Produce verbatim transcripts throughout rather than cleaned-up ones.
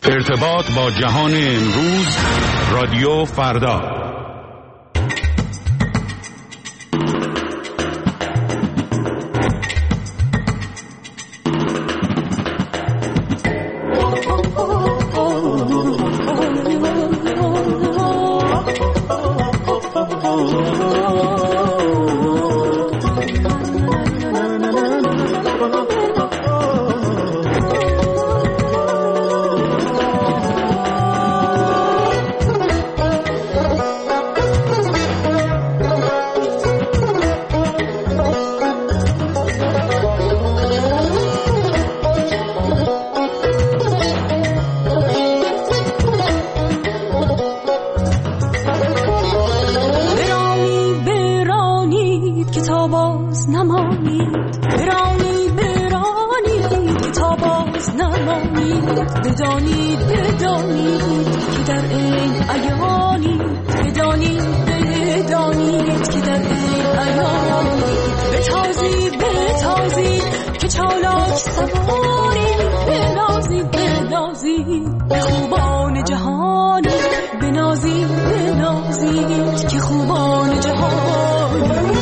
ارتباط با جهان امروز، رادیو فردا. بدانید بدانید که در این ایانی، بدانید بدانید که در این ایانی، بتازید بتازید که چالاک سواری، بنازید بنازید به خوبان جهانی، بنازید بنازید که خوبان جهانی.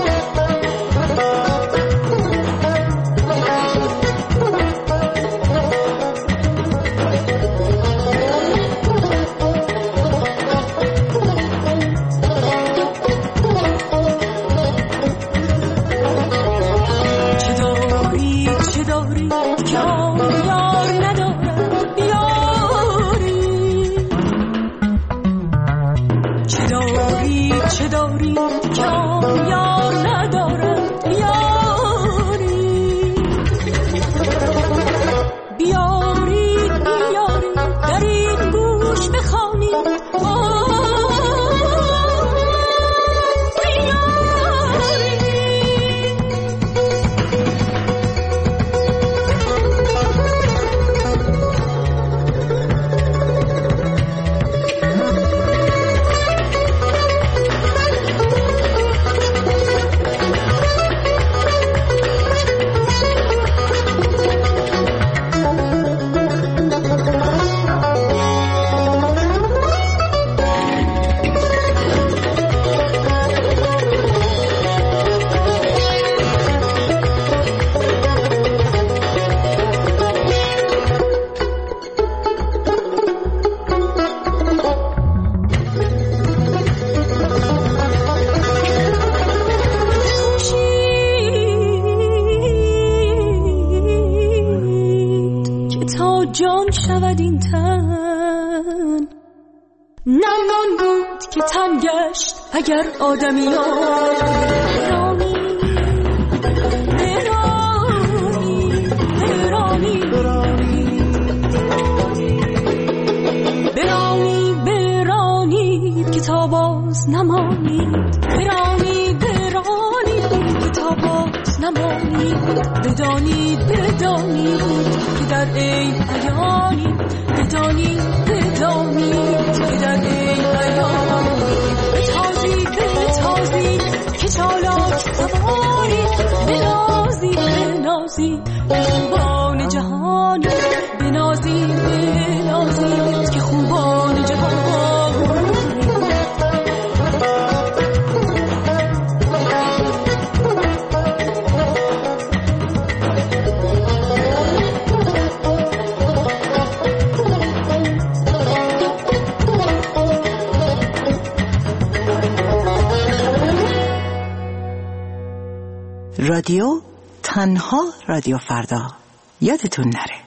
جان شود این تن، نمان بود که تن گشت اگر آدمیان برانی برانی برانی برانی برانی که تا باز نمانید، برانی برانی که تا باز نمانید، بدانید بدانید که در این ایانی، بدانید بدانید که در این ایانی، بتازید بتازید که چالاک سواری، بنازید بنازید که خوبان جهانی، بنازید بنازید که خوبان جهانی. رادیو تنها رادیو فردا، یادتون نره.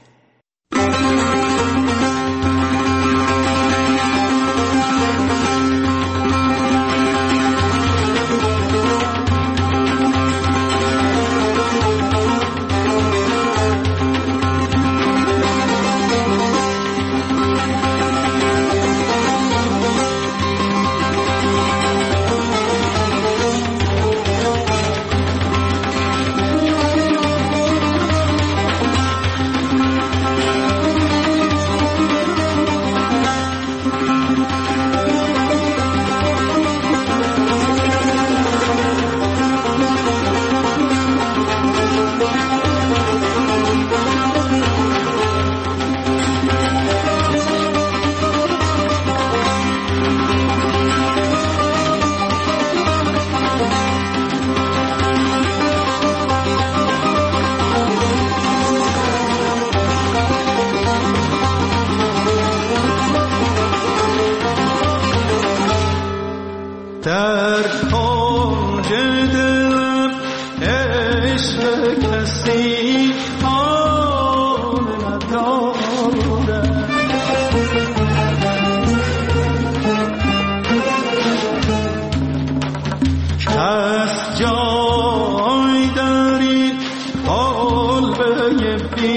کس جای در این قلبه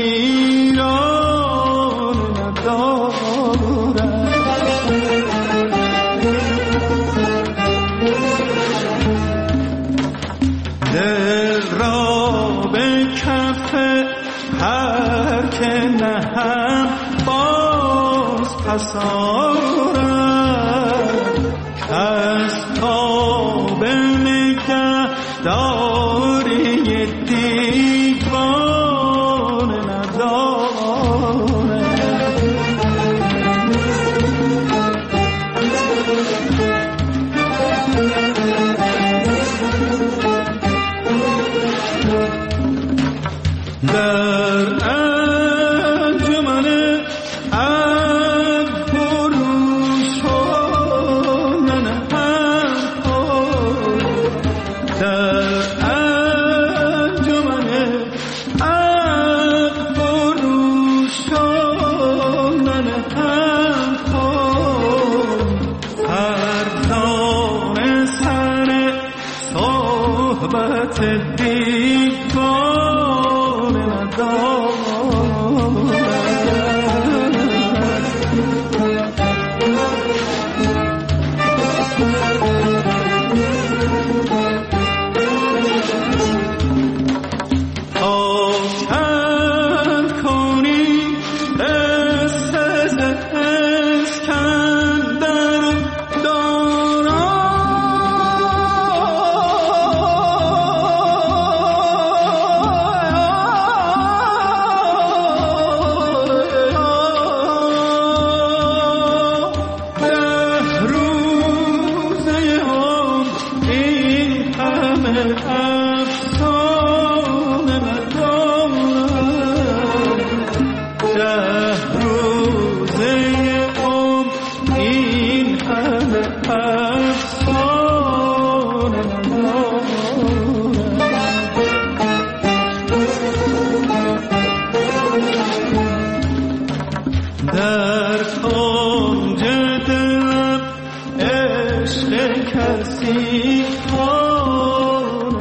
ویران ندارد. دل را به کف هر که نهم باز پس آرد. کس تاب نگهداری دیوان ندارد. در انجمن عقل فروشان هم در انجمن عقل فروشان هم فردان سر صحبت دیوان ندارد. آشکر کنی قصه ز اسکندر در کنج دلم عشق کسی خانه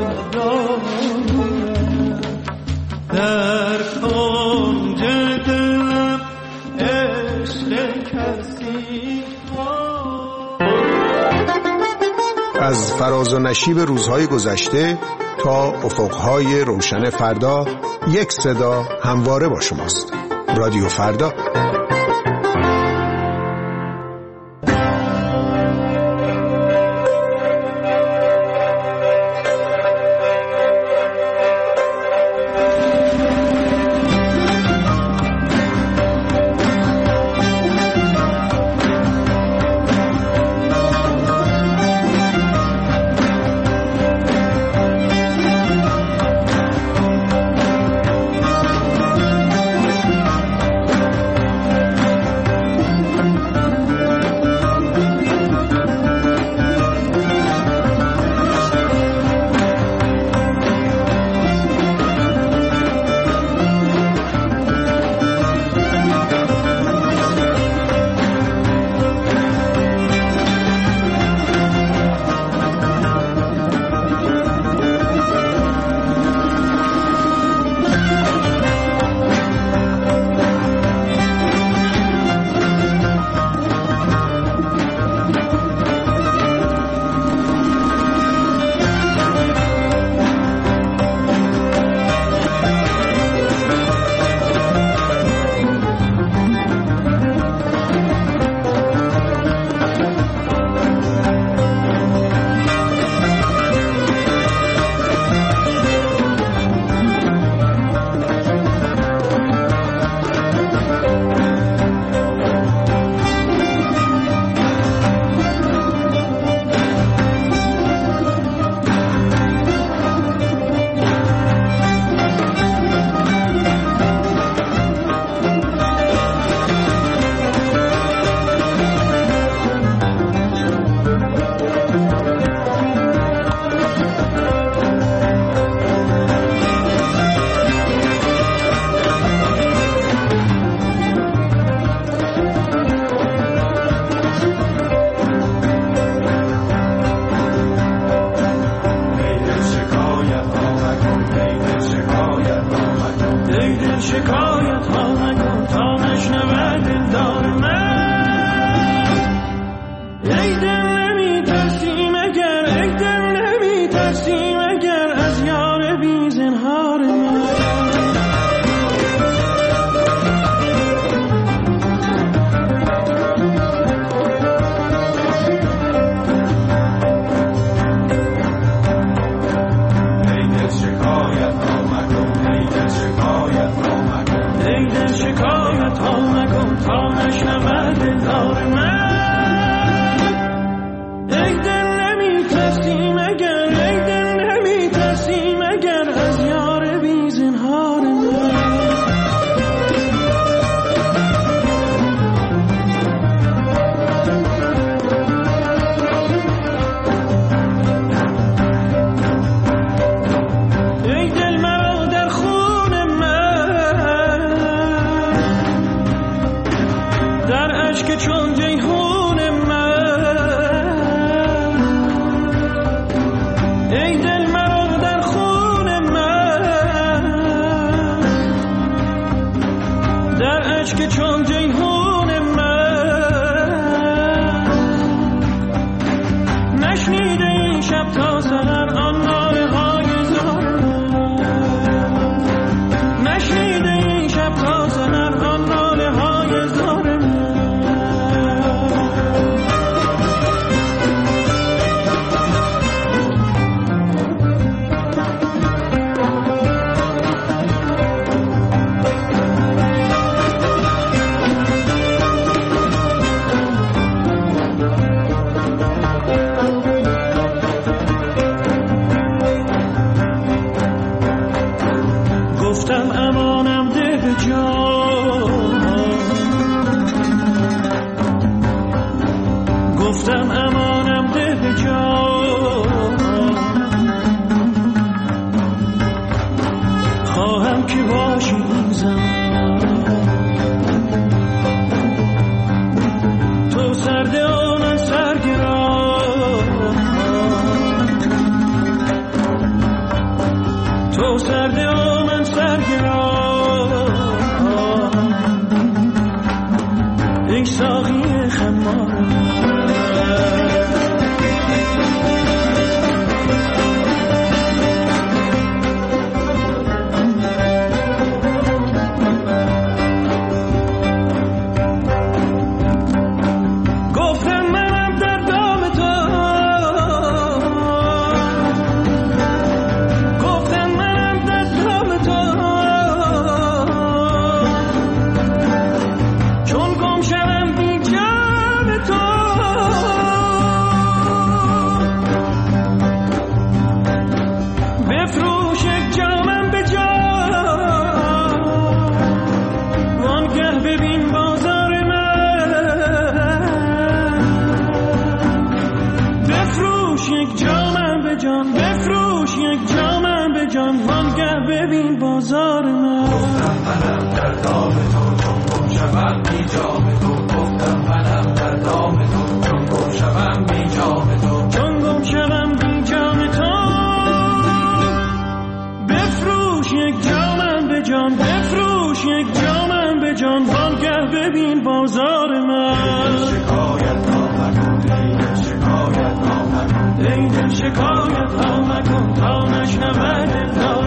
دارد. در کنج دلم عشق کسی خانه. از فراز و نشیب روزهای گذشته تا افقهای روشن فردا، یک صدا همواره با شماست. رادیو فردا. اشک چون جیهون من، ای دل مرا در خون من، در اشک چون جیهون من، نشنیده این شب تا سحر آن ناله های زار من، نشنیده این شب تا سحر آن ناله های زار من. گفتم امانم ده به جان، گفتم امانم ده به جان، خواهم که باشی این زمان، تو سرد آنم سرگران، تو سرد آنم سرگران، ای ساقی خمار. گفتم منم در دام تو، گفتم منم در دام تو، چون گم شوم بی جام تو، بفروش یک جامم به جان، وانگه ببین بازار من، بفروش یک جامم به جان، بفروش یک جامم به جان، وانگه ببین بازار من. گفتم منم در دام تو چون گم شوم بی جام تو، گفتم منم در دام تو چون گم شوم بی جام تو، چون گم شوم بی جام تو، بفروش یک جامم به جان، بفروش یک جامم به جان، وانگه ببین بازار من. شکایت ها مکن ای دل، شکایت ها مکن ای دل شکایت ها مکن تا نشنود دل